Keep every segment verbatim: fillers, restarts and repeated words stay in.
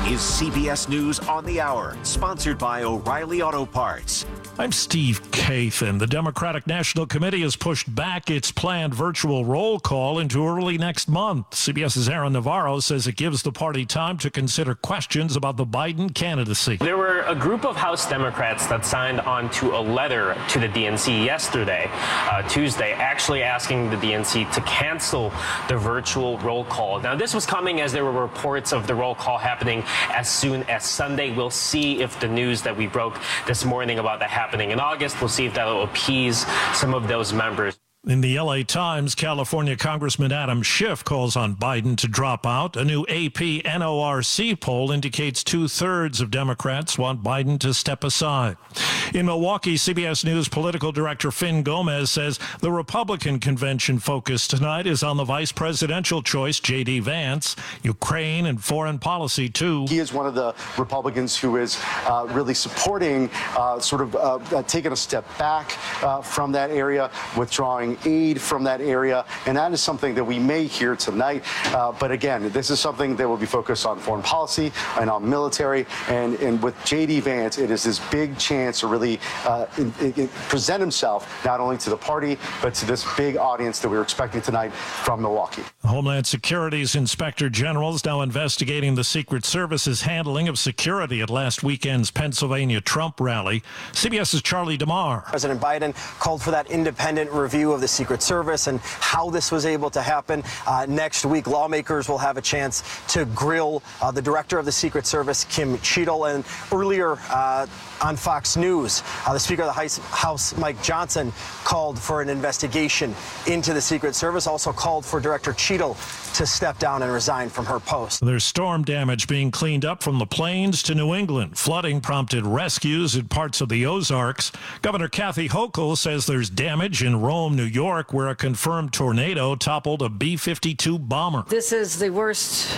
is C B S News on the Hour, sponsored by O'Reilly Auto Parts. I'm Steve Kathan. The Democratic National Committee has pushed back its planned virtual roll call into early next month. CBS's Aaron Navarro says it gives the party time to consider questions about the Biden candidacy. There were a group of House Democrats that signed on to a letter to the D N C yesterday, uh, Tuesday, actually asking the D N C to cancel the virtual roll call. Now, this was coming as there were reports of the roll call happening as soon as Sunday. We'll see if the news that we broke this morning about that happening in August, we'll see if that will appease some of those members. In the L A Times, California Congressman Adam Schiff calls on Biden to drop out. A new A P N O R C poll indicates two-thirds of Democrats want Biden to step aside. In Milwaukee, C B S News political director Finn Gomez says the Republican convention focus tonight is on the vice presidential choice, J D. Vance, Ukraine, and foreign policy, too. He is one of the Republicans who is uh, really supporting, uh, sort of uh, uh, taking a step back uh, from that area, withdrawing aid from that area, and that is something that we may hear tonight. Uh, but again, this is something that will be focused on foreign policy and on military. And, and with J D. Vance, it is this big chance to really uh, in, in present himself not only to the party, but to this big audience that we were expecting tonight from Milwaukee. Homeland Security's Inspector General is now investigating the Secret Service's handling of security at last weekend's Pennsylvania Trump rally. CBS's Charlie DeMar. President Biden called for that independent review of the Secret Service and how this was able to happen. Uh, next week, lawmakers will have a chance to grill uh, the director of the Secret Service, Kim Cheadle. And earlier uh, on Fox News, uh, the Speaker of the House, Mike Johnson, called for an investigation into the Secret Service, also called for Director Cheadle to step down and resign from her post. There's storm damage being cleaned up from the plains to New England. Flooding prompted rescues in parts of the Ozarks. Governor Kathy Hochul says there's damage in Rome, New York, where a confirmed tornado toppled a B fifty-two bomber. This is the worst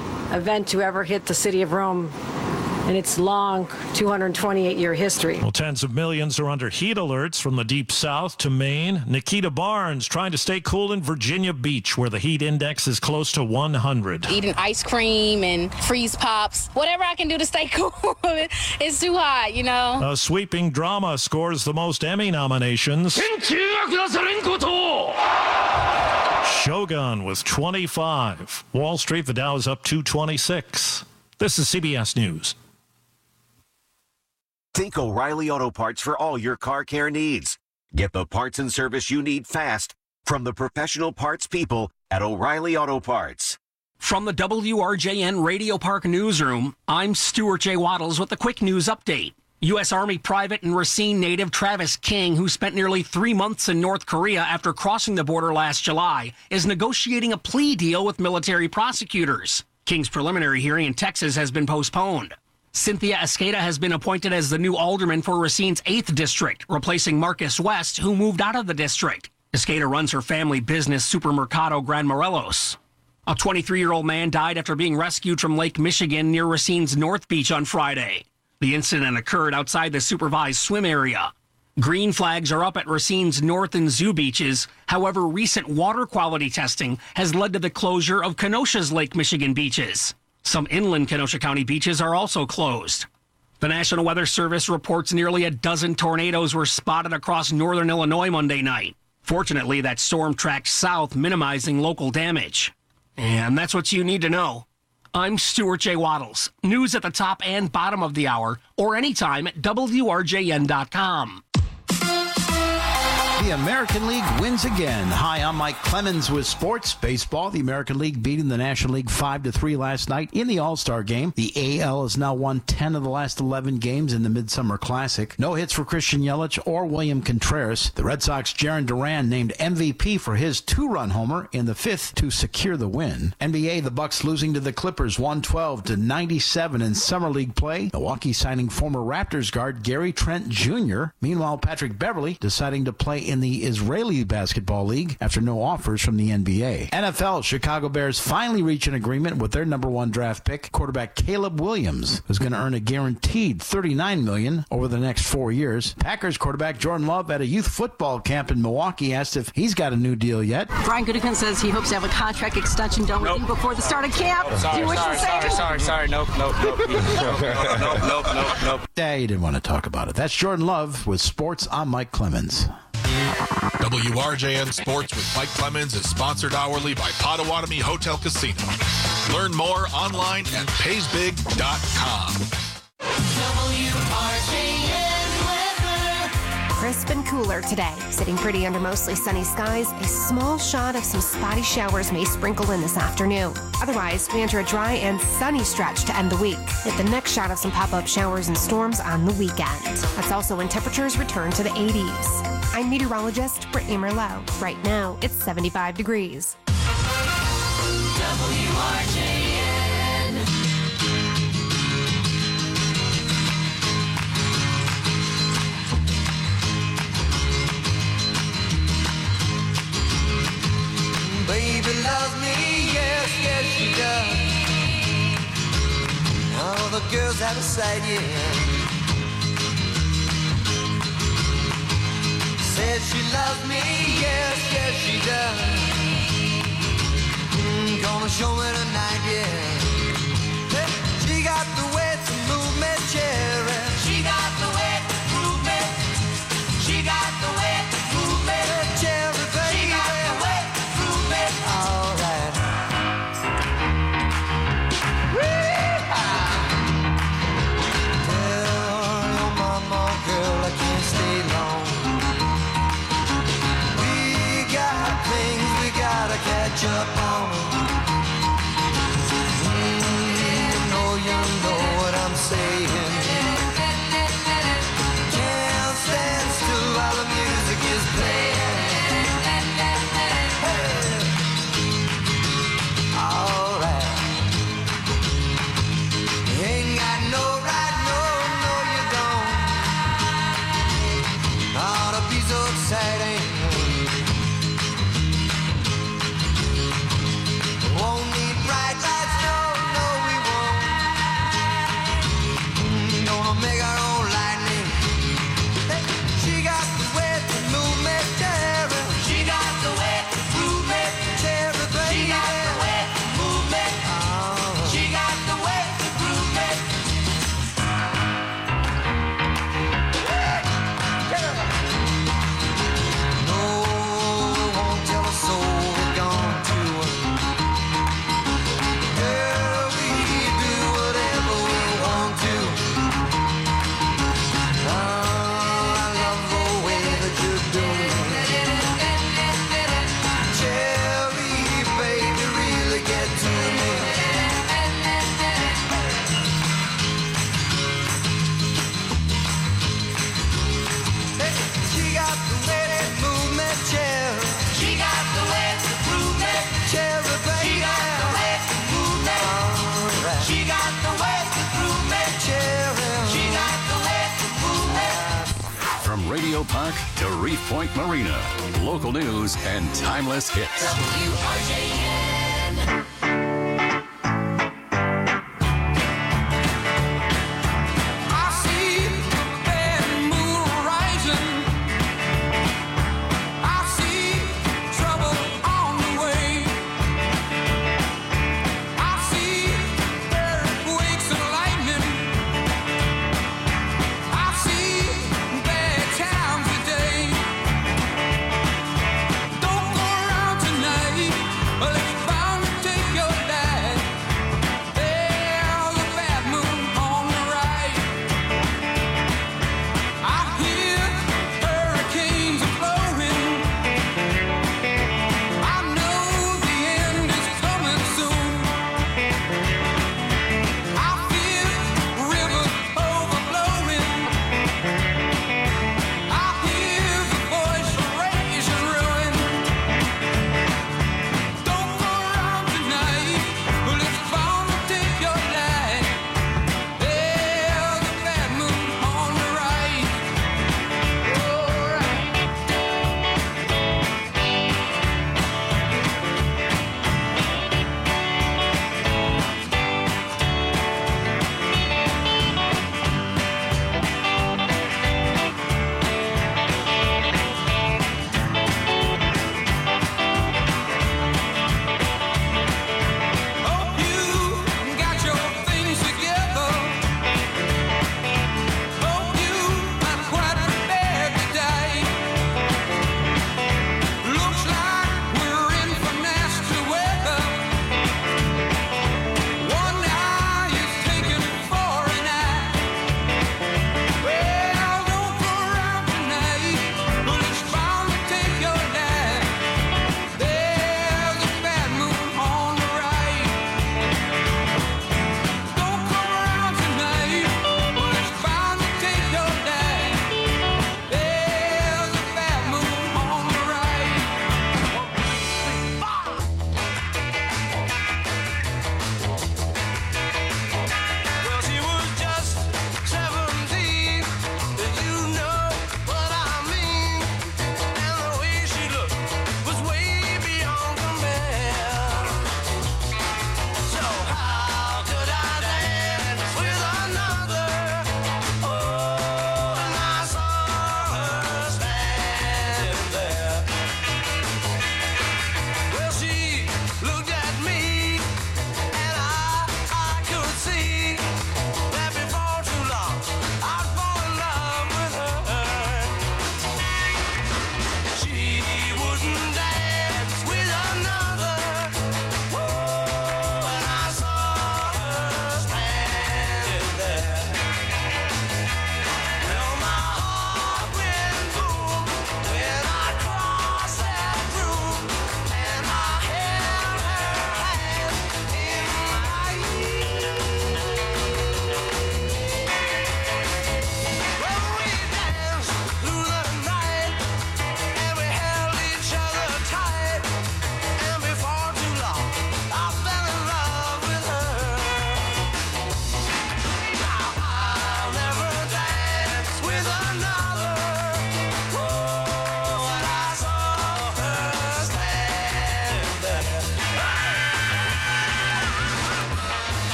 event to ever hit the city of Rome in its long two hundred twenty-eight year history. Well, tens of millions are under heat alerts from the deep south to Maine. Nikita Barnes trying to stay cool in Virginia Beach, where the heat index is close to one hundred. Eating ice cream and freeze pops, whatever I can do to stay cool. It's too hot, you know. A sweeping drama scores the most Emmy nominations. Shogun with twenty-five. Wall Street, the Dow is up two twenty-six. This is C B S News. Think O'Reilly Auto Parts for all your car care needs. Get the parts and service you need fast from the professional parts people at O'Reilly Auto Parts. From the W R J N Radio Park Newsroom, I'm Stuart J. Waddles with a quick news update. U S. Army Private and Racine native Travis King, who spent nearly three months in North Korea after crossing the border last July, is negotiating a plea deal with military prosecutors. King's preliminary hearing in Texas has been postponed. Cynthia Esqueda has been appointed as the new alderman for Racine's eighth District, replacing Marcus West, who moved out of the district. Esqueda runs her family business, Supermercado Gran Morelos. A twenty-three-year-old man died after being rescued from Lake Michigan near Racine's North Beach on Friday. The incident occurred outside the supervised swim area. Green flags are up at Racine's North and Zoo beaches. However, recent water quality testing has led to the closure of Kenosha's Lake Michigan beaches. Some inland Kenosha County beaches are also closed. The National Weather Service reports nearly a dozen tornadoes were spotted across northern Illinois Monday night. Fortunately, that storm tracked south, minimizing local damage. And that's what you need to know. I'm Stuart J. Waddles. News at the top and bottom of the hour, or anytime at W R J N dot com. The American League wins again. Hi, I'm Mike Clemens with Sports Baseball. The American League beating the National League five to three last night in the All-Star game. The A L has now won ten of the last eleven games in the Midsummer Classic. No hits for Christian Yelich or William Contreras. The Red Sox' Jarren Duran named M V P for his two-run homer in the fifth to secure the win. N B A, the Bucks losing to the Clippers one twelve to ninety-seven in Summer League play. Milwaukee signing former Raptors guard Gary Trent Junior Meanwhile, Patrick Beverley deciding to play in in the Israeli Basketball League after no offers from the N B A. N F L, Chicago Bears finally reach an agreement with their number one draft pick, quarterback Caleb Williams, who's going to earn a guaranteed thirty-nine million dollars over the next four years. Packers quarterback Jordan Love at a youth football camp in Milwaukee asked if he's got a new deal yet. Brian Gutekunst says he hopes to have a contract extension done with nope. you before the start of camp. Oh, sorry, Do you wish sorry, to say sorry, sorry, sorry, nope, nope, nope, nope, nope, nope, nope, nope, nope. Yeah, you didn't want to talk about it. That's Jordan Love with Sports. I'm Mike Clemens. W R J N Sports with Mike Clemens is sponsored hourly by Potawatomi Hotel Casino. Learn more online at pays big dot com. W R J N weather. Crisp and cooler today. Sitting pretty under mostly sunny skies. A small shot of some spotty showers may sprinkle in this afternoon. Otherwise, we enter a dry and sunny stretch to end the week, with the next shot of some pop-up showers and storms on the weekend. That's also when temperatures return to the eighties. I'm meteorologist Brittany Merlot. Right now, it's seventy-five degrees. W R J N. Baby loves me, yes, yes she does. All the girls out of sight, yeah. Says she loves me, yes, yes she does. Mm, gonna show me tonight, yeah. Hey, she got the way to move me, cherry. She got the way to move me. She got the way to move me, cherry, baby. She got the way to move me. All right. Tell your mama, girl, I can't stay long. Gotta catch up on mm, you know, you know what I'm saying. Can't stand still while the music is playing. Hey. All right. You ain't got no right, no, no you don't. Ought to be so exciting. Won't need bright lights, no, no we won't. Mm, gonna make our own lightning. Hey, she got the way to move me, cherry. She got the way to move me, cherry, baby. She got the way to move me. Oh. She got the way to move me. No, we won't tell a soul we're gone to. Radio Park to Reef Point Marina. Local news and timeless hits. W R J N. Don't go around tonight. Let's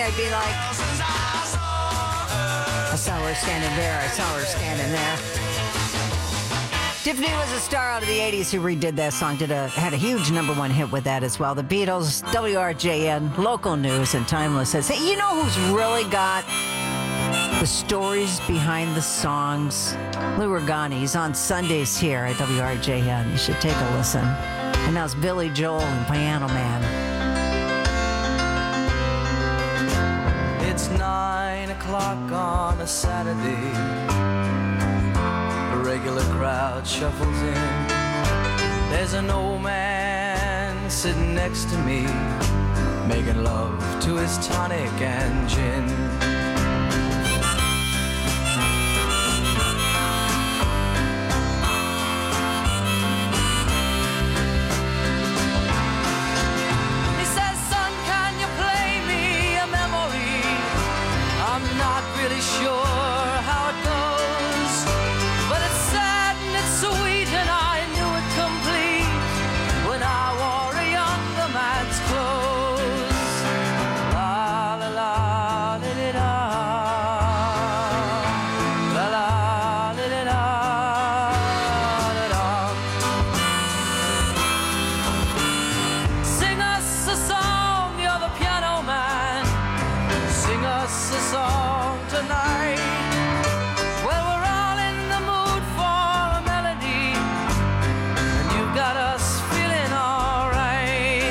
I'd be like, I saw her standing there, I saw her standing there. Tiffany was a star out of the eighties who redid that song, did a had a huge number one hit with that as well. The Beatles, W R J N, local news, and Timeless says, hey, you know who's really got the stories behind the songs? Lou Regani. He's on Sundays here at W R J N. You should take a listen. And now it's Billy Joel and Piano Man. It's nine o'clock on a Saturday. A regular crowd shuffles in. There's an old man sitting next to me, making love to his tonic and gin. He says, son, can you play me a memory? I'm not really sure how it goes, but it's sad and it's sweet, and I knew it complete when I wore a younger man's clothes. La la la li li da, la la li li da da da. Sing us a song, you're the piano man. Sing us a song tonight. Well, we're all in the mood for a melody, and you've got us feeling all right.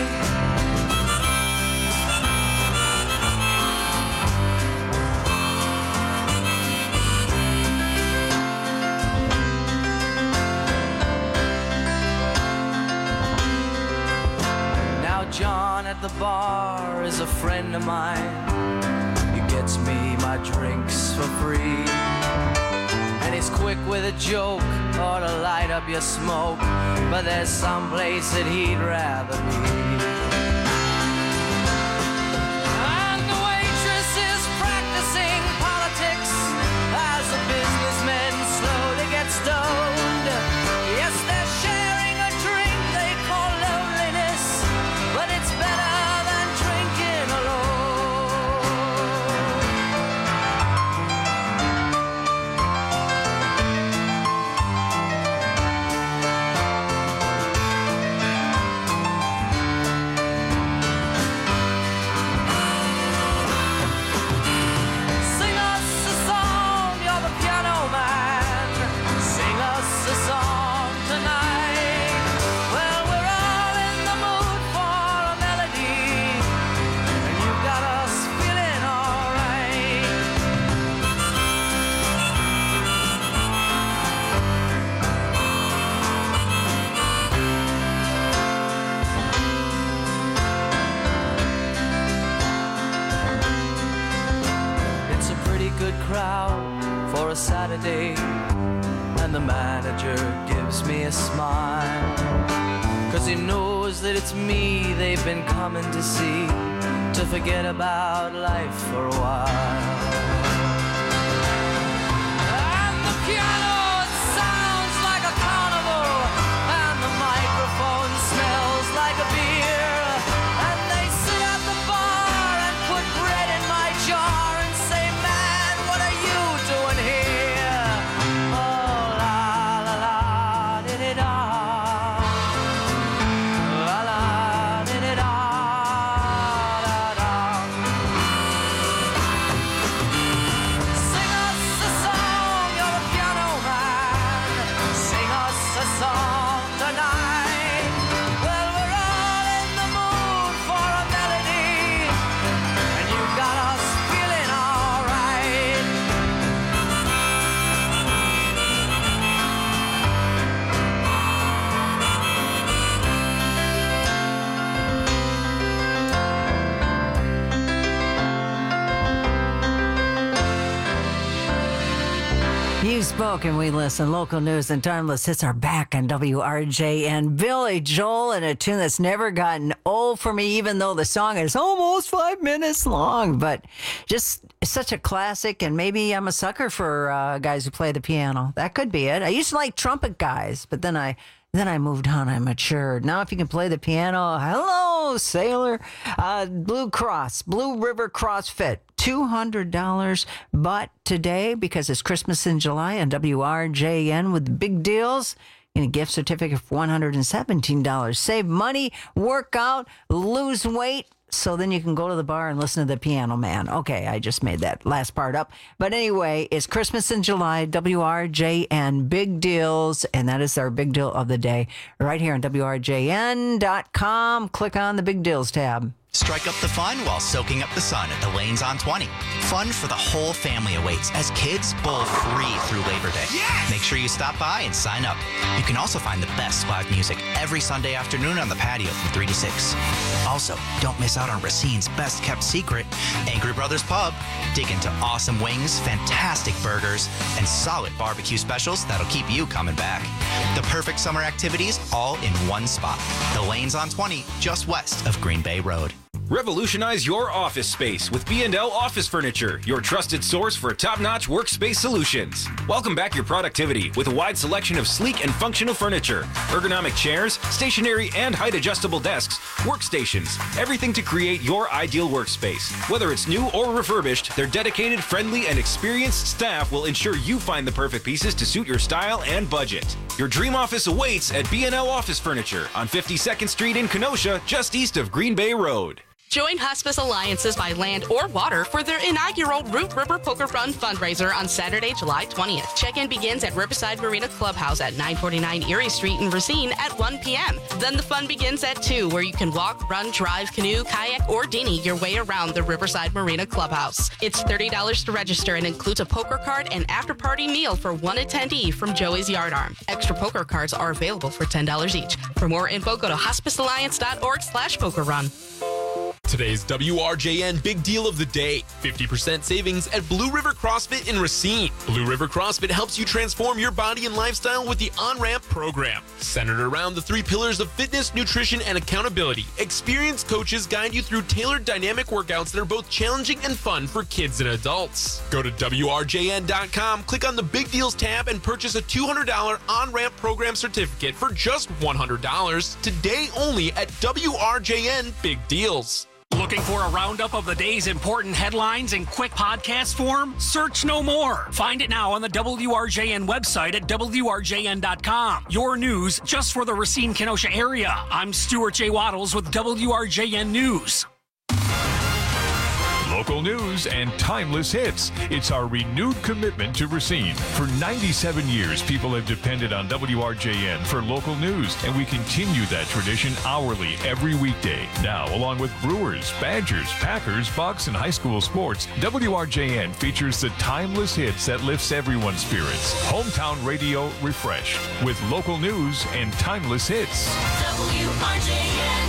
Now John at the bar is a friend of mine. He gets me my drinks for free, and he's quick with a joke or to light up your smoke, but there's some place that he'd rather be. And the waitress is practicing politics as the businessmen slowly get stoned. Yes, they're sharing a drink they call loneliness, but it's better than drinking alone. Sing us a song, you're the piano man. Sing us a song tonight. Well, we're all in the mood for a melody, and you've got us feeling all right. It's a pretty good crowd for a Saturday, and the manager gives me a smile, 'cause he knows that it's me they've been coming to see, to forget about life for a while. And the piano sounds like a carnival, and the microphone smells like a beer, and they sit at the bar and put bread in my jar and say, man, what are you doing here? Oh, la la la di di da, la la di di da da da. Sing us a song, you're the piano man. Sing us a song tonight. Well, we're all in the mood for a melody, and you've got us feeling all right. You spoke and we listen. Local news and timeless hits are back on W R J N. Billy Joel and a tune that's never gotten old for me, even though the song is almost five minutes long. But just such a classic, and maybe I'm a sucker for uh, guys who play the piano. That could be it. I used to like trumpet guys, but then I Then I moved on. I matured. Now, if you can play the piano, hello, sailor. Uh, Blue Cross, Blue River CrossFit, two hundred dollars. But today, because it's Christmas in July and W R J N with big deals, in a gift certificate for one hundred seventeen dollars. Save money, work out, lose weight, so then you can go to the bar and listen to the Piano Man. Okay, I just made that last part up. But anyway, it's Christmas in July, W R J N, big deals, and that is our big deal of the day right here on W R J N dot com. Click on the big deals tab. Strike up the fun while soaking up the sun at the Lanes on twenty. Fun for the whole family awaits as kids bowl free through Labor Day. Yes! Make sure you stop by and sign up. You can also find the best live music every Sunday afternoon on the patio from three to six. Also, don't miss out on Racine's best kept secret, Angry Brothers Pub. Dig into awesome wings, fantastic burgers, and solid barbecue specials that'll keep you coming back. The perfect summer activities all in one spot. The Lanes on twenty, just west of Green Bay Road. Revolutionize your office space with B and L Office Furniture, your trusted source for top-notch workspace solutions. Welcome back your productivity with a wide selection of sleek and functional furniture, ergonomic chairs, stationary and height-adjustable desks, workstations, everything to create your ideal workspace. Whether it's new or refurbished, their dedicated, friendly, and experienced staff will ensure you find the perfect pieces to suit your style and budget. Your dream office awaits at B and L Office Furniture on fifty-second Street in Kenosha, just east of Green Bay Road. Join Hospice Alliances by Land or Water for their inaugural Root River Poker Run fundraiser on Saturday, July twentieth. Check-in begins at Riverside Marina Clubhouse at nine forty-nine Erie Street in Racine at one p.m. Then the fun begins at two, where you can walk, run, drive, canoe, kayak, or dinghy your way around the Riverside Marina Clubhouse. It's thirty dollars to register and includes a poker card and after-party meal for one attendee from Joey's Yard Arm. Extra poker cards are available for ten dollars each. For more info, go to hospicealliance.org slash poker run. Today's W R J N Big Deal of the Day. fifty percent savings at Blue River CrossFit in Racine. Blue River CrossFit helps you transform your body and lifestyle with the On-Ramp program. Centered around the three pillars of fitness, nutrition, and accountability, experienced coaches guide you through tailored dynamic workouts that are both challenging and fun for kids and adults. Go to W R J N dot com, click on the Big Deals tab, and purchase a two hundred dollars On-Ramp program certificate for just one hundred dollars. Today only at W R J N Big Deals. Looking for a roundup of the day's important headlines in quick podcast form? Search no more. Find it now on the W R J N website at W R J N dot com. Your news just for the Racine-Kenosha area. I'm Stuart J. Waddles with W R J N News. Local news and timeless hits. It's our renewed commitment to Racine. For ninety-seven years, people have depended on W R J N for local news, and we continue that tradition hourly every weekday. Now, along with Brewers, Badgers, Packers, Bucks, and high school sports, W R J N features the timeless hits that lifts everyone's spirits. Hometown radio refreshed with local news and timeless hits. W R J N.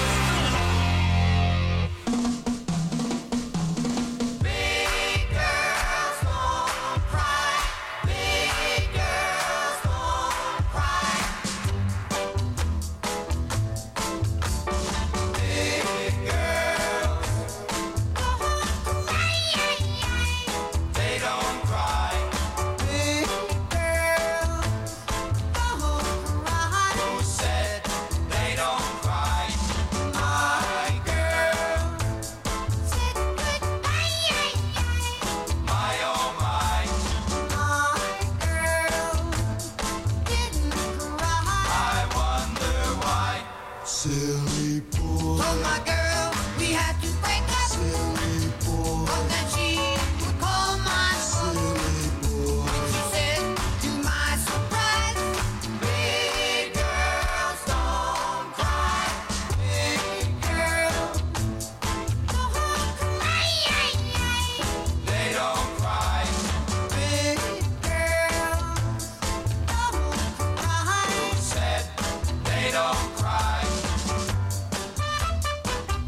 Silly boy. Oh, my girl, we had to break up. Silly boy. But then she would call my silly boy. And she said, to my surprise, big girls don't cry. Big girls don't cry. They don't cry. Big girls don't cry. Said they don't cry.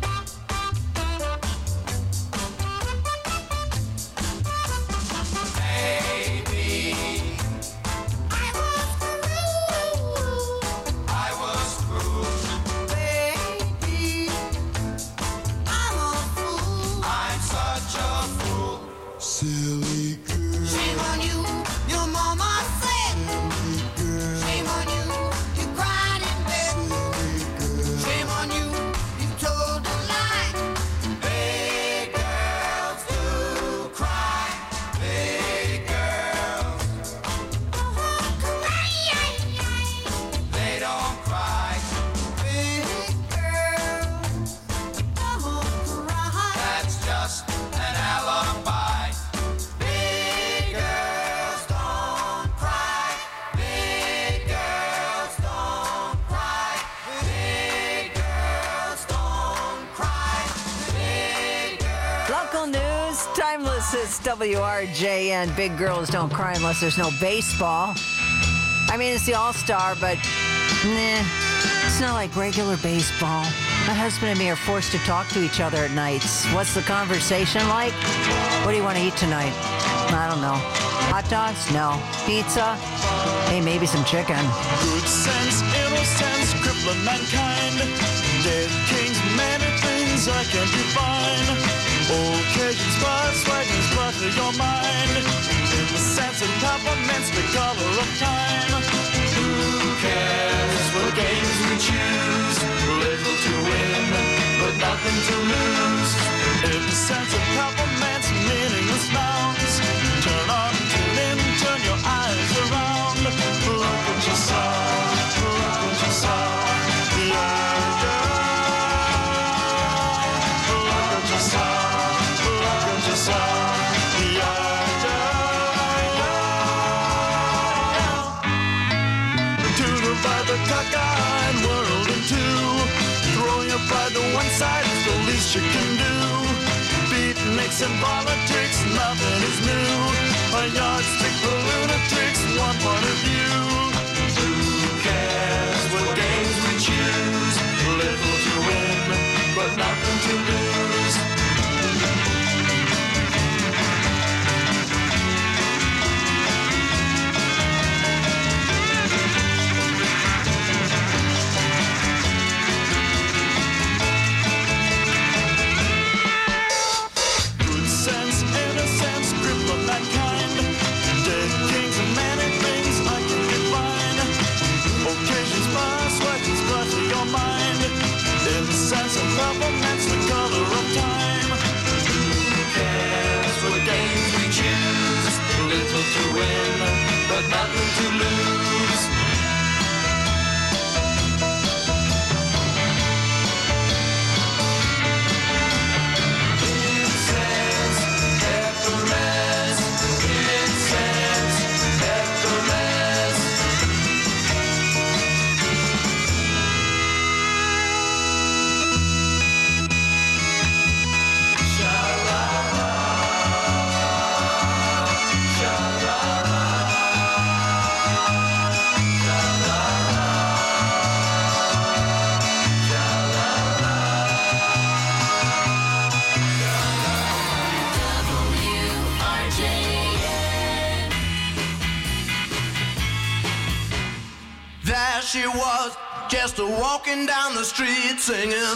This is W R J N. Big girls don't cry unless there's no baseball. I mean, it's the All-Star, but nah, it's not like regular baseball. My husband and me are forced to talk to each other at nights. What's the conversation like? What do you want to eat tonight? I don't know. Hot dogs? No. Pizza? Hey, maybe some chicken. Good sense, innocence, crippling mankind. Dead kings, many things I can't define. Occasions, spice, wagons, flutter your mind. In the sense of compliments, the color of time. Who cares what games we choose? Little to win, but nothing to lose. In the sense of compliments, meaningless nouns. Turn on, tune in, turn your eyes around. Look what you saw, look what you saw. Yeah, yeah. Look what you saw, look what you saw. Yeah, yeah. To divide the cockeyed world in two. Throw your pride to one side is the least you can do. Beatniks and politics, nothing is new. A yardstick for lunatics, one point of view. Who cares what games we choose? Little to win, but nothing to lose. Good sense, innocence, cripple mankind. Dead kings and many things I can define. Occasions pass, legends clutter your mind. In the sense of compliments, the color of time. Who cares what games we choose? Little to win, but nothing to lose. Incense, get the rest. Incense, get the rest. There she was, just a walking down the street singing.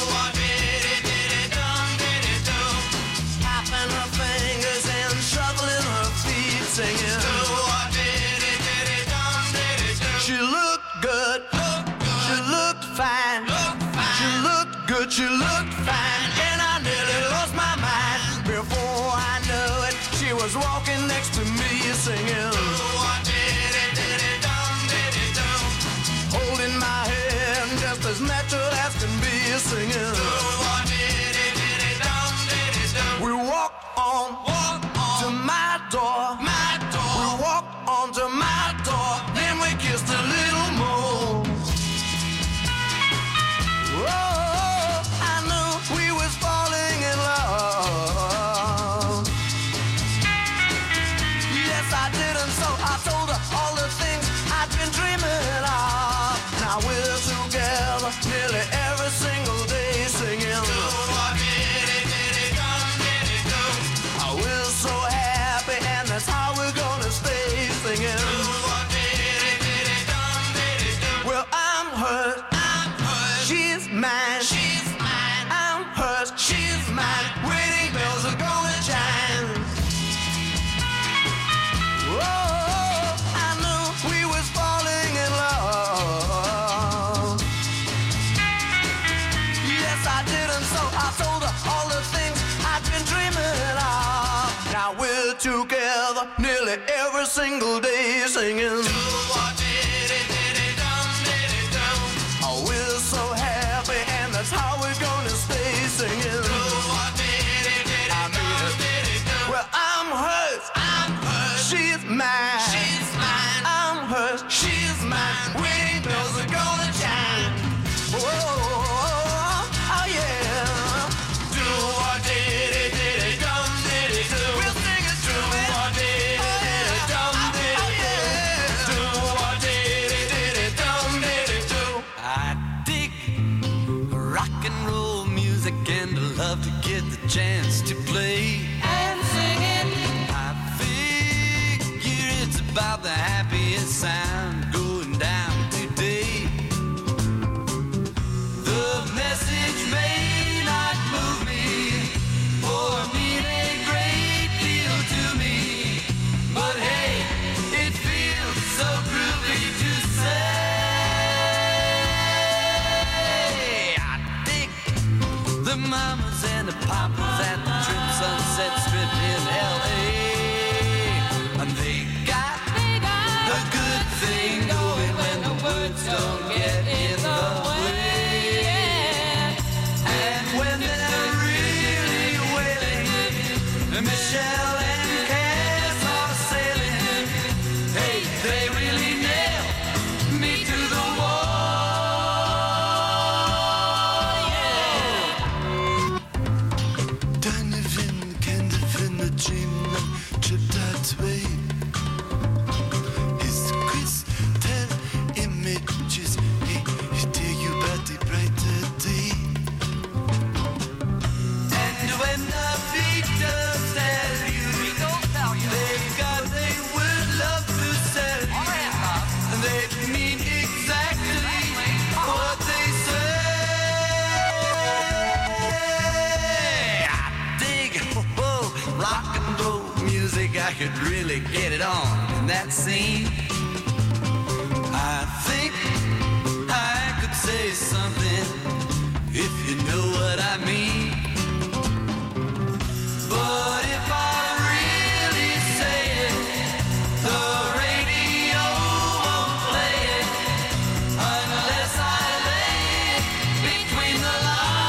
Tapping her fingers and shuffling her feet singing. She looked good, she looked fine, she looked good, she looked fine, and I nearly lost my mind. Before I knew it, she was walking next to me singing. Holding my hand just as natural as can be singing. We walked on, walk on to my door. My door. We walked on to my door. Then we kissed a little more. Oh, I knew we was falling in love. Yes, I did, and so I told her all the things I'd been dreaming of. Now we're together nearly every single day singing. We're so happy, and that's how we're gonna stay singing. Well, I'm hers, I'm hers. She's mine, she's mine. I'm hers, she's mine. Wedding bells are gonna chime. Oh, I knew we was falling in love. Yes, I did, and so I told her all the things I'd been dreaming of. Now we're together nearly every single day singing. Oh, we're so happy, and that's how we're gonna stay singing. I mean, well, I'm hers, I'm hers. She's mine, she's mine. I'm hers, she's mine. Wedding bells are gonna chime. Oh, oh yeah. Do what did it, did it, dum did it, do. We're chance to play and sing it. I figure it's about the happiest sound going down today. The message may not move me or mean a great deal to me, but hey, it feels so groovy to say. I dig the mamas and the papas at the Trip Sunset Strip in L A, and they got, they got a good thing going when the words don't get in the way. And when they're really wailing, Michelle and Cass are sailing. Hey, they really nail me to the wall. Yeah. Donovan, Kendrick, the dream tripped that way. His crystal images, he, he tell you about the brighter day. And when the Beatles tell you, they've got they would love to sell you, and they mean exactly what they say. I dig oh, rock and roll music. I could really get it on in that scene. I think I could say something if you know what I mean. But if I really say it, the radio won't play it unless I lay it between the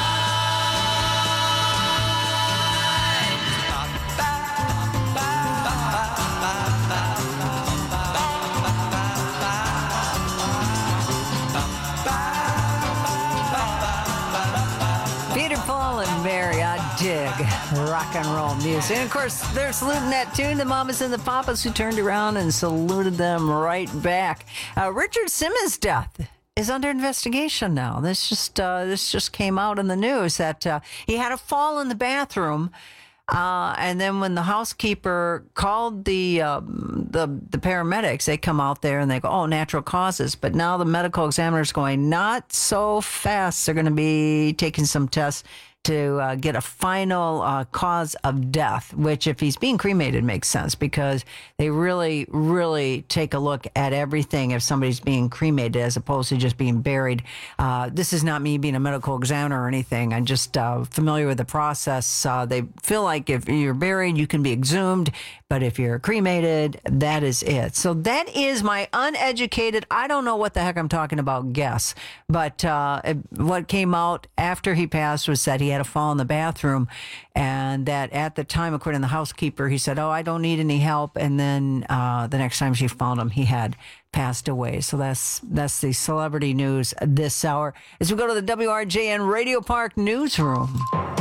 Beautiful and Mary, I dig rock and roll music. And of course, they're saluting that tune, the Mamas and the Papas, who turned around and saluted them right back. Uh, Richard Simmons' death is under investigation now. This just uh, this just came out in the news that uh, he had a fall in the bathroom. Uh, and then when the housekeeper called the, um, the the paramedics, they come out there and they go, oh, natural causes. But now the medical examiner's going, not so fast. They're going to be taking some tests to uh, get a final uh, cause of death, which if he's being cremated makes sense because they really, really take a look at everything if somebody's being cremated as opposed to just being buried. Uh, this is not me being a medical examiner or anything. I'm just uh, familiar with the process. Uh, they feel like if you're buried, you can be exhumed, but if you're cremated, that is it. So that is my uneducated, I don't know what the heck I'm talking about, guess. But uh, it, what came out after he passed was that he had a fall in the bathroom, and that at the time, according to the housekeeper, he said, oh, I don't need any help. And then uh, the next time she found him, he had passed away. So that's that's the celebrity news this hour. As we go to the W R J N Radio Park newsroom.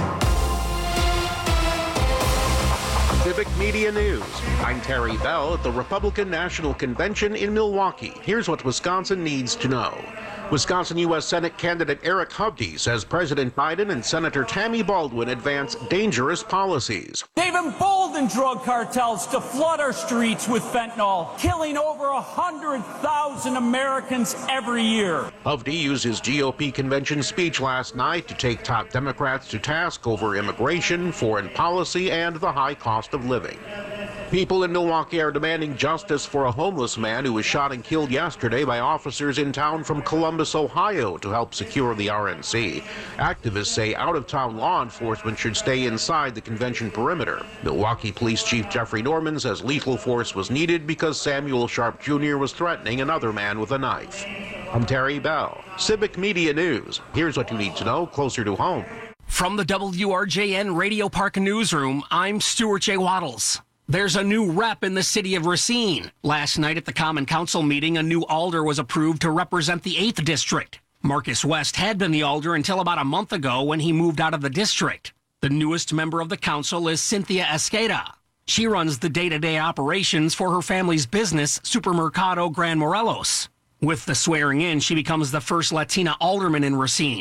Civic Media News. I'm Terry Bell at the Republican National Convention in Milwaukee. Here's what Wisconsin needs to know. Wisconsin U S Senate candidate Eric Hovde says President Biden and Senator Tammy Baldwin advance dangerous policies. They've emboldened drug cartels to flood our streets with fentanyl, killing over one hundred thousand Americans every year. Hovde used his G O P convention speech last night to take top Democrats to task over immigration, foreign policy, and the high cost of living. People in Milwaukee are demanding justice for a homeless man who was shot and killed yesterday by officers in town from Columbus, Ohio, to help secure the R N C. Activists say out-of-town law enforcement should stay inside the convention perimeter. Milwaukee Police Chief Jeffrey Norman says lethal force was needed because Samuel Sharp Junior was threatening another man with a knife. I'm Terry Bell, Civic Media News. Here's what you need to know closer to home. From the W R J N Radio Park newsroom, I'm Stuart J. Waddles. There's a new rep in the city of Racine. Last night at the Common Council meeting, a new alder was approved to represent the eighth District. Marcus West had been the alder until about a month ago when he moved out of the district. The newest member of the council is Cynthia Esqueda. She runs the day-to-day operations for her family's business, Supermercado Gran Morelos. With the swearing in, she becomes the first Latina alderman in Racine.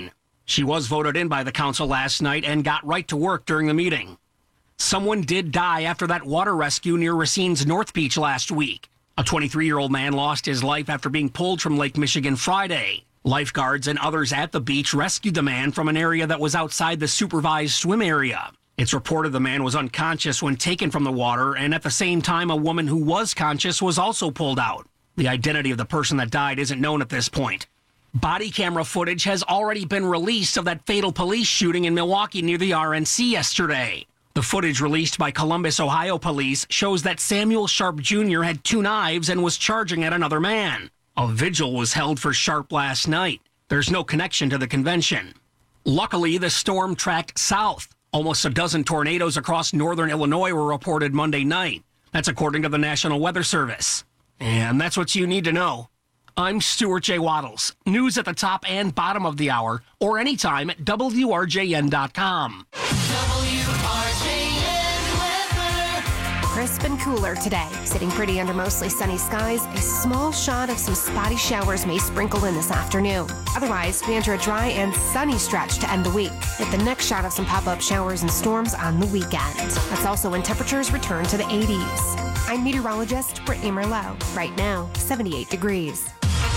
She was voted in by the council last night and got right to work during the meeting. Someone did die after that water rescue near Racine's North Beach last week. A twenty-three-year-old man lost his life after being pulled from Lake Michigan Friday. Lifeguards and others at the beach rescued the man from an area that was outside the supervised swim area. It's reported the man was unconscious when taken from the water, and at the same time, a woman who was conscious was also pulled out. The identity of the person that died isn't known at this point. Body camera footage has already been released of that fatal police shooting in Milwaukee near the R N C yesterday. The footage released by Columbus, Ohio police shows that Samuel Sharp Junior had two knives and was charging at another man. A vigil was held for Sharp last night. There's no connection to the convention. Luckily, the storm tracked south. Almost a dozen tornadoes across northern Illinois were reported Monday night. That's according to the National Weather Service. And that's what you need to know. I'm Stuart J. Waddles. News at the top and bottom of the hour, or anytime at W R J N dot com. W R J N weather. Crisp and cooler today. Sitting pretty under mostly sunny skies. A small shot of some spotty showers may sprinkle in this afternoon. Otherwise, we enter a dry and sunny stretch to end the week, with the next shot of some pop-up showers and storms on the weekend. That's also when temperatures return to the eighties. I'm meteorologist Brittany Merlot. Right now, seventy-eight degrees.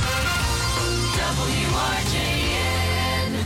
W R J N.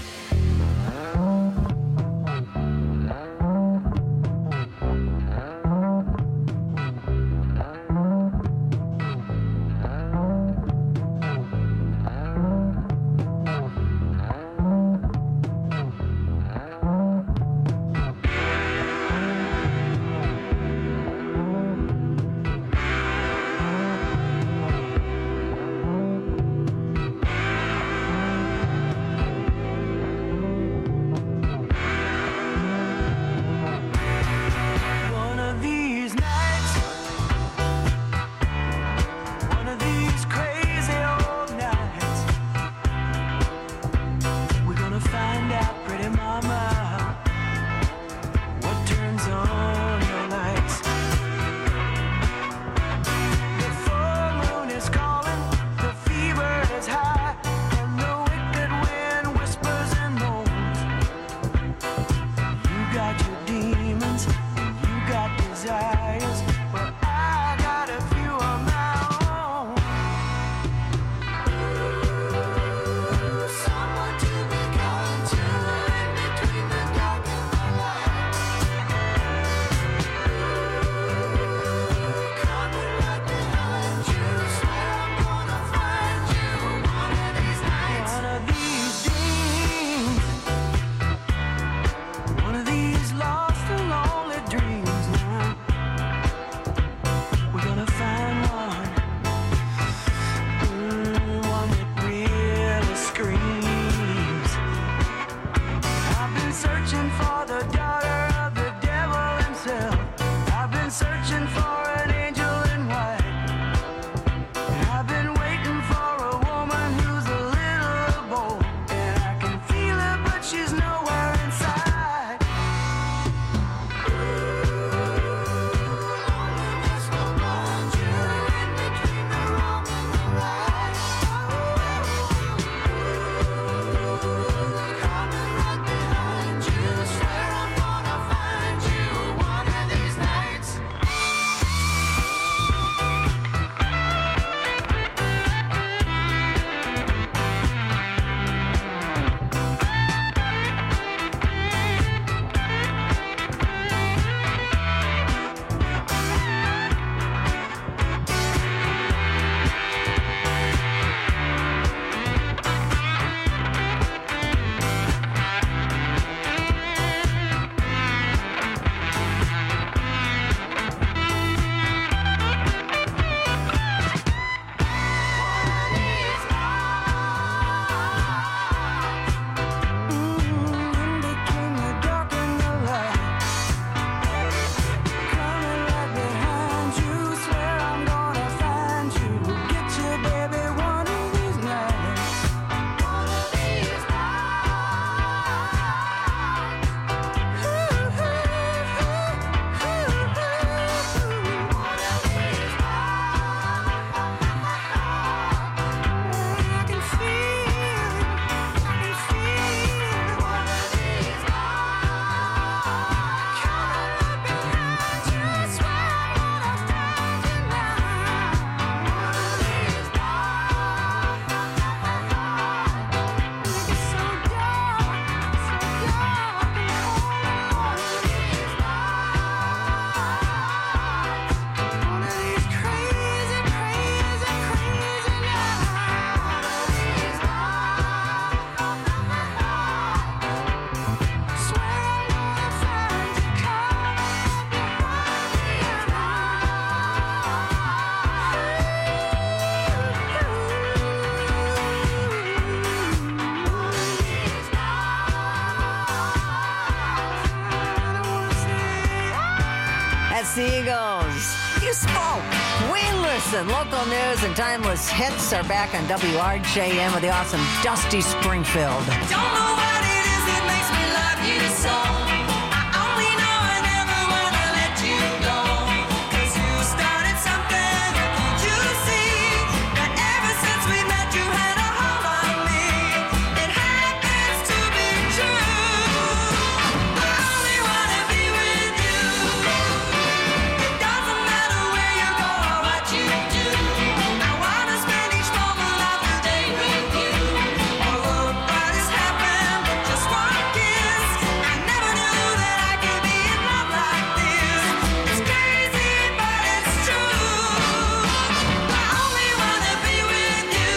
Seagulls. You spoke. We listen. Local news and timeless hits are back on W R J N with the awesome Dusty Springfield. Don't know what it is that makes me love you so. I only know I never wanna let you go. 'Cause you started something, can't you see? That ever since we met you had a hold on me. It happens to be true. I only wanna be with you. It doesn't matter where you go or what you do. I wanna spend each moment of the day with you. Although what has happened, just one kiss. I never knew that I could be in love like this. It's crazy, but it's true. I only wanna be with you.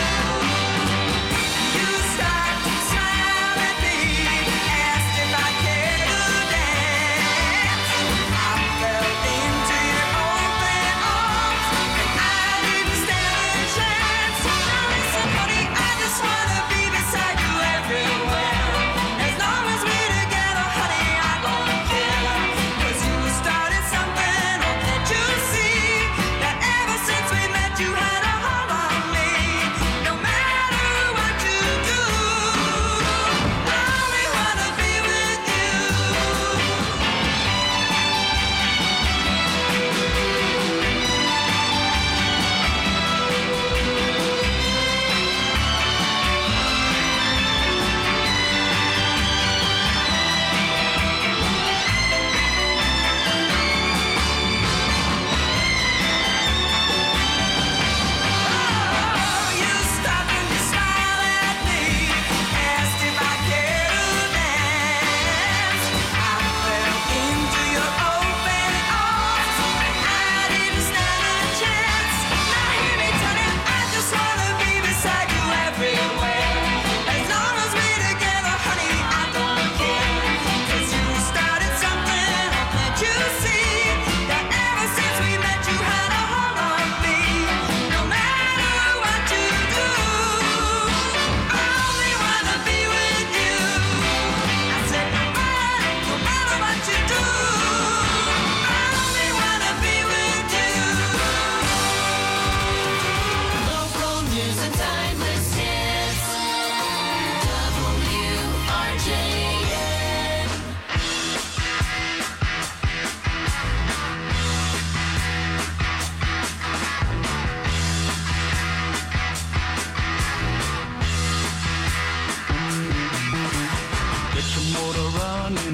You start to smile at me, asked if I cared to dance. I fell into your open arms, and I didn't stand a chance. Now listen, honey, I just wanna be beside you everywhere. As long as we're together, honey, I don't care. 'Cause you started something, oh, can't you see? That ever since we met you had a hold on me. No matter what you do, I only wanna be with you. You stopped and you smiled at me, asked if I cared to dance. I fell into your open arms, and I didn't stand a chance. Now hear me tell you, I just wanna be beside you everywhere. As long as we're together, honey, I don't care. 'Cause you started something, oh, can't you see? That ever since we met you had a hold on me. No matter what you do, I only wanna be with you. I said no matter, no matter what you do, I only wanna be with you. Local news and timeless hits. W R J N. Get your motor running.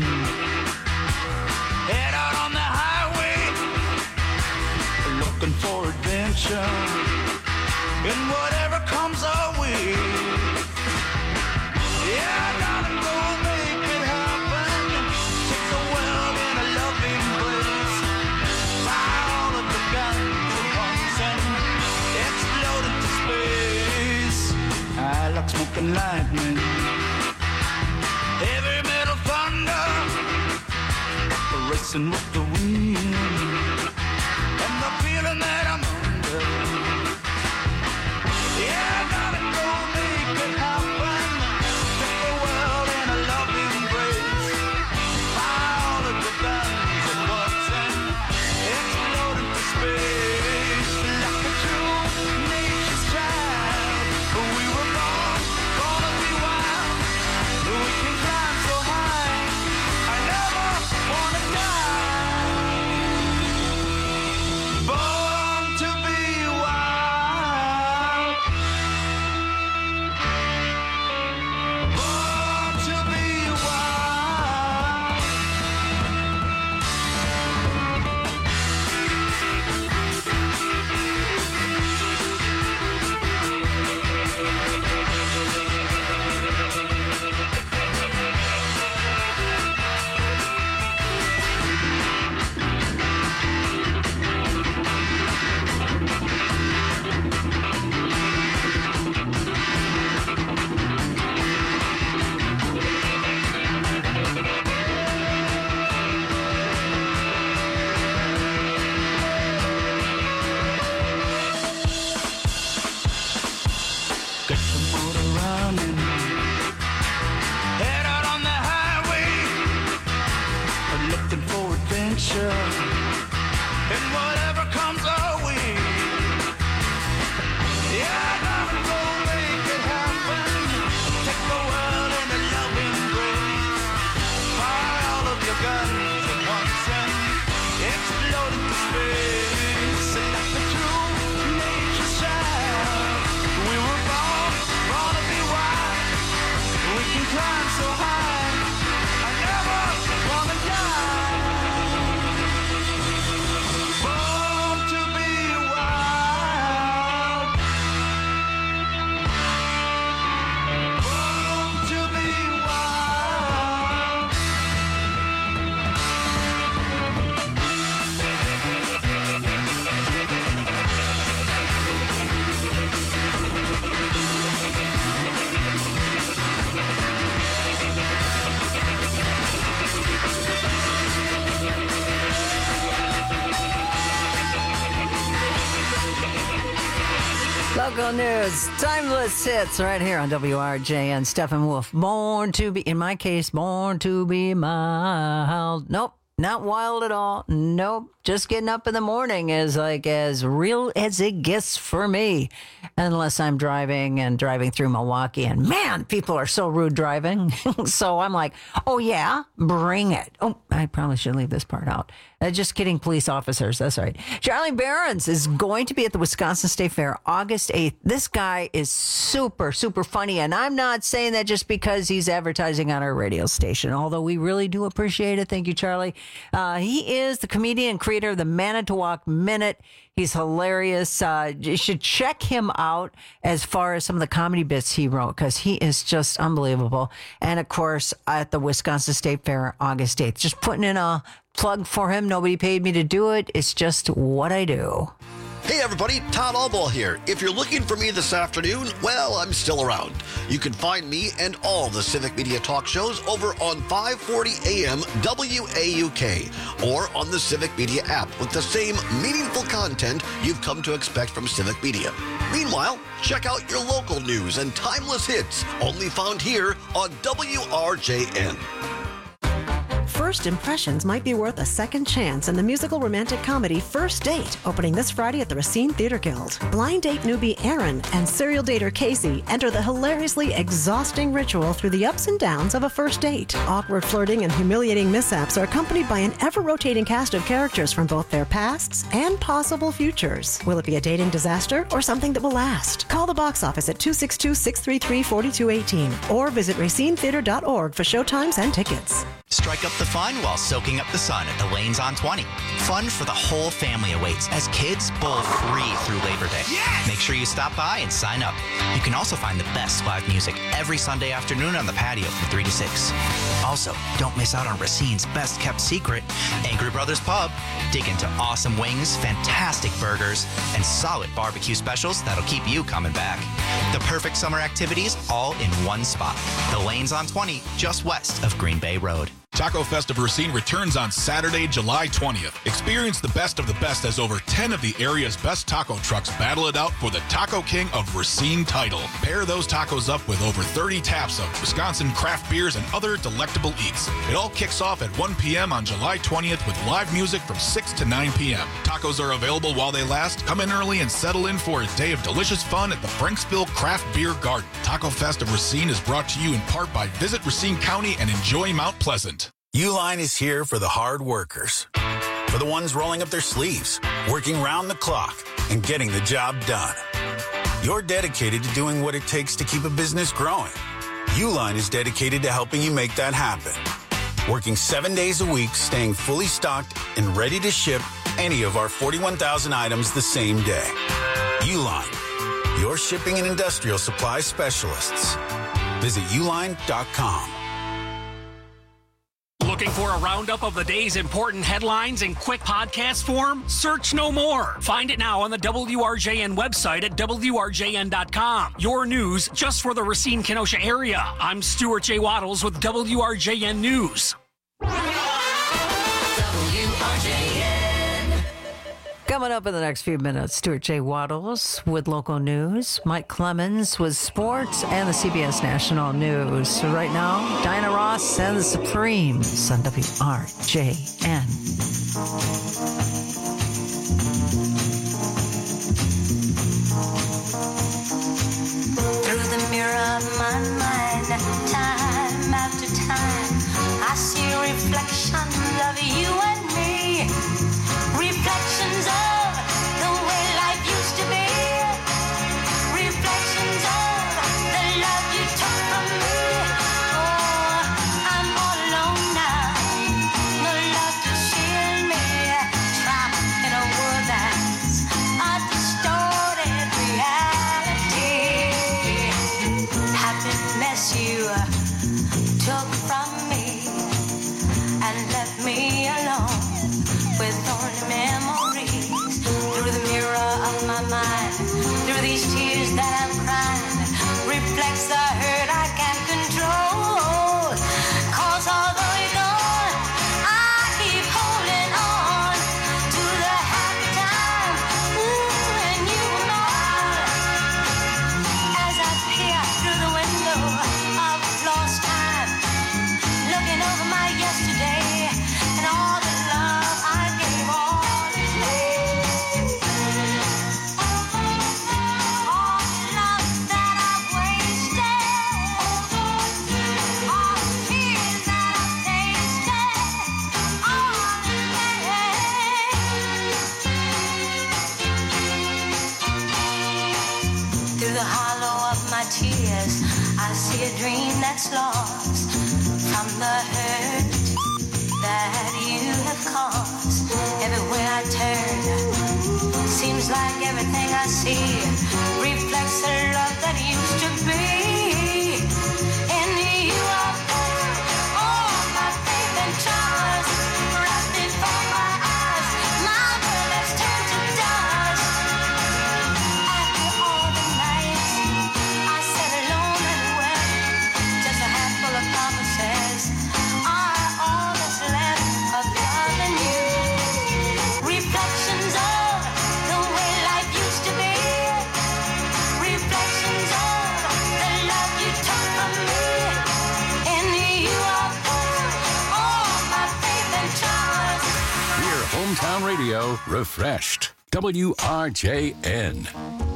Head out on the highway. Looking for adventure. And whatever comes our way. Yeah, darling, go make it happen. Take the world in a loving embrace. Fire all of the guns at once and explode into space. I like smoking lightning. Heavy metal thunder, racing with the wind, and the feeling that I'm under. Yeah, I gotta go make it happen. Take the world in a loving embrace. Fire all of the guns at once and explode into space. Like a true nature's child, we were born, gonna be wild. We can climb so high. I never wanna die. climb so high. I never wanna die. Born to be wild. Born to be wild. Local news, timeless hits right here on W R J N. Stephen Wolf, born to be, in my case, born to be mild. Nope, not wild at all. Nope, just getting up in the morning is like as real as it gets for me. Unless I'm driving and driving through Milwaukee, and man, people are so rude driving. So I'm like, oh yeah, bring it. Oh, I probably should leave this part out. Uh, just kidding, police officers. That's right. Charlie Berens is going to be at the Wisconsin State Fair August eighth. This guy is super, super funny. And I'm not saying that just because he's advertising on our radio station, although we really do appreciate it. Thank you, Charlie. Uh, he is the comedian and creator of the Manitowoc Minute. He's hilarious. Uh, you should check him out as far as some of the comedy bits he wrote, because he is just unbelievable. And, of course, at the Wisconsin State Fair, August eighth. Just putting in a plug for him. Nobody paid me to do it. It's just what I do. Hey everybody, Todd Allball here. If you're looking for me this afternoon, well, I'm still around. You can find me and all the Civic Media talk shows over on five forty A M W A U K or on the Civic Media app with the same meaningful content you've come to expect from Civic Media. Meanwhile, check out your local news and timeless hits only found here on W R J N. First impressions might be worth a second chance in the musical romantic comedy First Date, opening this Friday at the Racine Theater Guild. Blind date newbie Aaron and serial dater Casey enter the hilariously exhausting ritual through the ups and downs of a first date. Awkward flirting and humiliating mishaps are accompanied by an ever-rotating cast of characters from both their pasts and possible futures. Will it be a dating disaster or something that will last? Call the box office at two six two, six three three, four two one eight or visit racine theater dot org for showtimes and tickets. Strike up the fun while soaking up the sun at the Lanes on twenty. Fun for the whole family awaits as kids bowl free through Labor Day. Yes! Make sure you stop by and sign up. You can also find the best live music every Sunday afternoon on the patio from three to six. Also, don't miss out on Racine's best kept secret, Angry Brothers Pub. Dig into awesome wings, fantastic burgers, and solid barbecue specials that'll keep you coming back. The perfect summer activities all in one spot. The Lanes on twenty, just west of Green Bay Road. Taco Fest of Racine returns on Saturday, July twentieth. Experience the best of the best as over ten of the area's best taco trucks battle it out for the Taco King of Racine title. Pair those tacos up with over thirty taps of Wisconsin craft beers and other delectable eats. It all kicks off at one p.m. on July twentieth with live music from six to nine p.m. Tacos are available while they last. Come in early and settle in for a day of delicious fun at the Franksville Craft Beer Garden. Taco Fest of Racine is brought to you in part by Visit Racine County and enjoy Mount Pleasant. Uline is here for the hard workers, for the ones rolling up their sleeves, working round the clock, and getting the job done. You're dedicated to doing what it takes to keep a business growing. Uline is dedicated to helping you make that happen. Working seven days a week, staying fully stocked and ready to ship any of our forty-one thousand items the same day. Uline, your shipping and industrial supply specialists. Visit uline dot com. Looking for a roundup of the day's important headlines in quick podcast form? Search no more. Find it now on the W R J N website at W R J N dot com. Your news just for the Racine-Kenosha area. I'm Stuart J. Waddles with W R J N News. W R J N. Coming up in the next few minutes, Stuart J. Waddles with local news, Mike Clemens with sports, and the C B S National News. So right now, Diana Ross and the Supremes on W R J N. Through the mirror of my mind, time after time, I see reflections of you and me. Reflections of the way life used to be. Reflections of the love you took from me. Oh, took from me and left me alone with only memories through the mirror of my mind, through these tears that I'm crying, reflects the hurt I can't control. 'Cause although you're gone, I keep holding on to the happy time, ooh, when you were mine. As I peer through the window of lost time, looking over my yesterday and all the love I gave all the day. All the love that I've wasted, all the tears that I've tasted, all the pain. Through the hollow of my tears, I see a dream that's lost from the hurt that you have caused. Everywhere I turn, seems like everything I see reflects the love that used to be. In you I put all my faith and trust, right before my eyes, my world has turned to dust. After all the nights I sat alone and wept, just a handful of promises are all that's left of loving you. Reflections of the way life used to be, reflections of the love you took from me. In you I put all my faith and trust. Hear Hometown Radio refreshed. W R J N.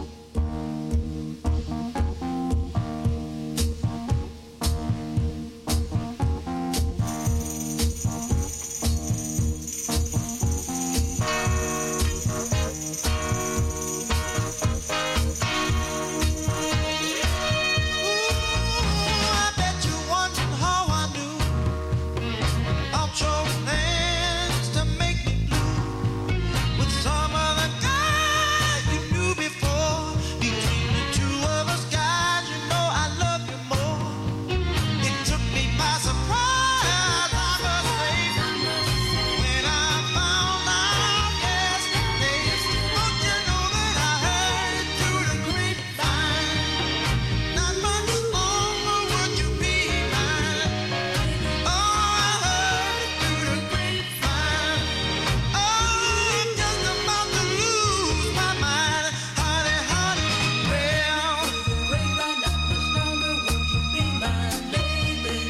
I bet you're wondering how I knew I'll show plans to make me blue with some other guy you knew before. Between the two of us, guys, you know I love you more. It took me by surprise, I must say, when I found out yesterday. Don't you know that I heard through the grapevine? Not much longer would you be mine. Oh, I heard it through the grapevine. Oh, I'm just about to lose my mind. Honey, honey, well, grapevine, not much longer would you be mine, baby.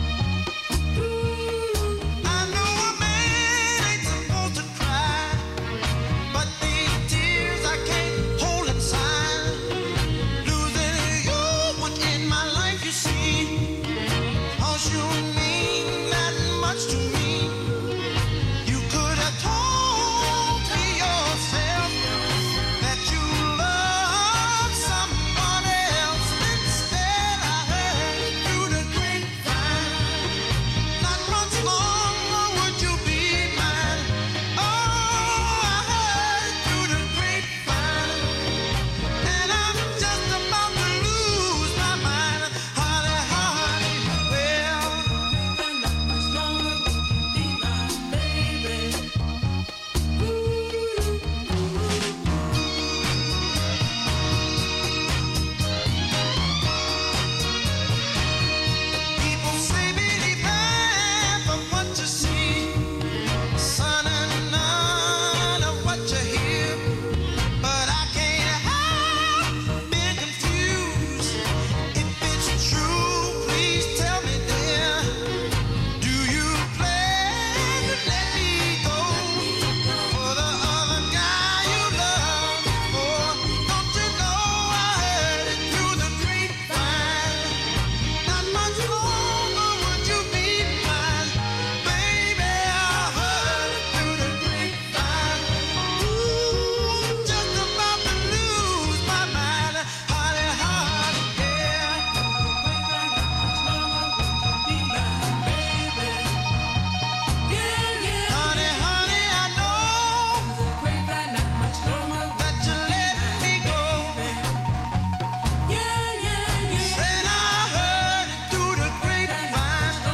I know a man ain't supposed to cry, but these tears I can't hold inside. Losing you was in my life, you see. 'Cause you mean that much to me. You could have told me yourself that you loved someone else. Instead, I heard it through the grapevine. Not much longer would you be mine. Oh, I heard it through the grapevine. And I'm just about to lose my mind. Honey, honey, well,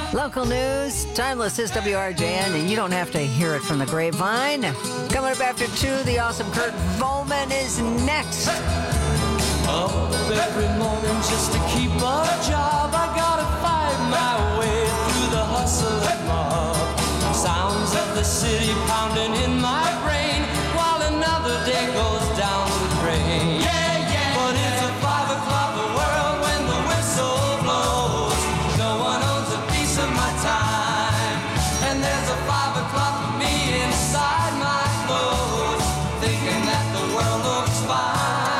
Local news, Timeless is W R J N, and you don't have to hear it from the grapevine. Coming up after two, the awesome Kurt Bowman is next. Up every morning just to keep a job. I gotta fight my way through the hustle and mob. Sounds of the city pounding in my brain while another day goes down the drain. Yeah, yeah. But it's a five o'clock world when the whistle blows. No one owns a piece of my time, and there's a five o'clock for me inside my clothes, thinking that the world looks fine.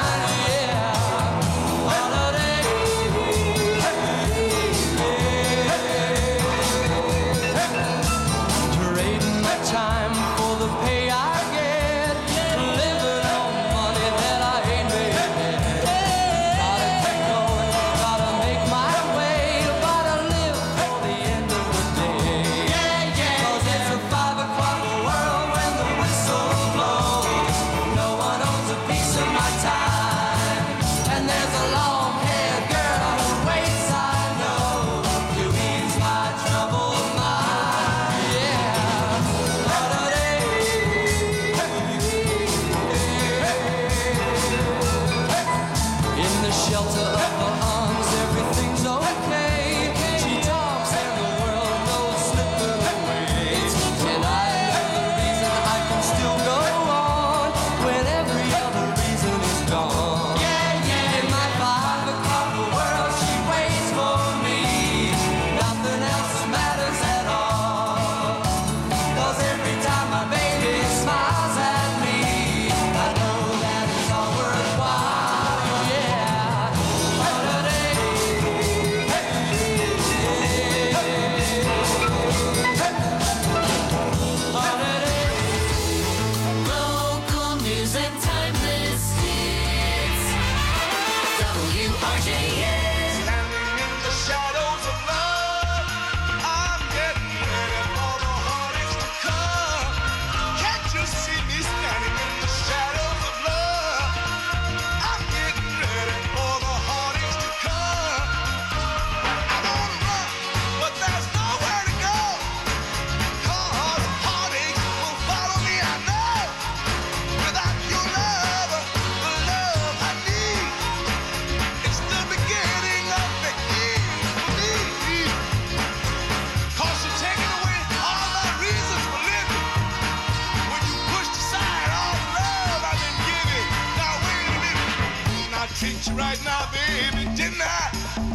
Right now, baby, didn't I?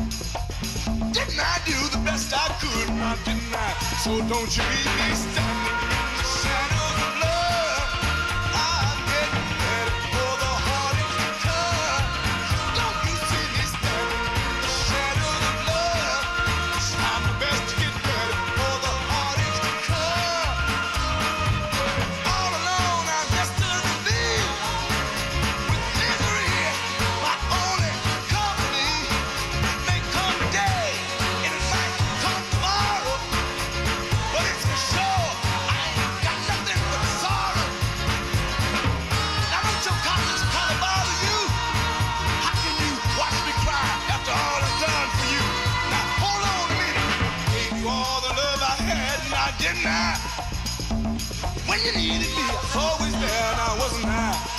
Didn't I do the best I could? Now, didn't I? So don't you leave me standing in the shadows of love. I'm getting ready for the heartache to come. Don't you see me standing in the shadows of love? I'm the best to get ready for the heartache to come. All alone, I'm just to leave with misery. My only company may come today, and it might come tomorrow, but it's for sure I ain't got nothing but sorrow. Now don't your conscience kind of bother you? How can you watch me cry after all I've done for you? Now hold on a minute. Gave you all the love I had, now didn't I? When you needed me, I was always there, now wasn't I?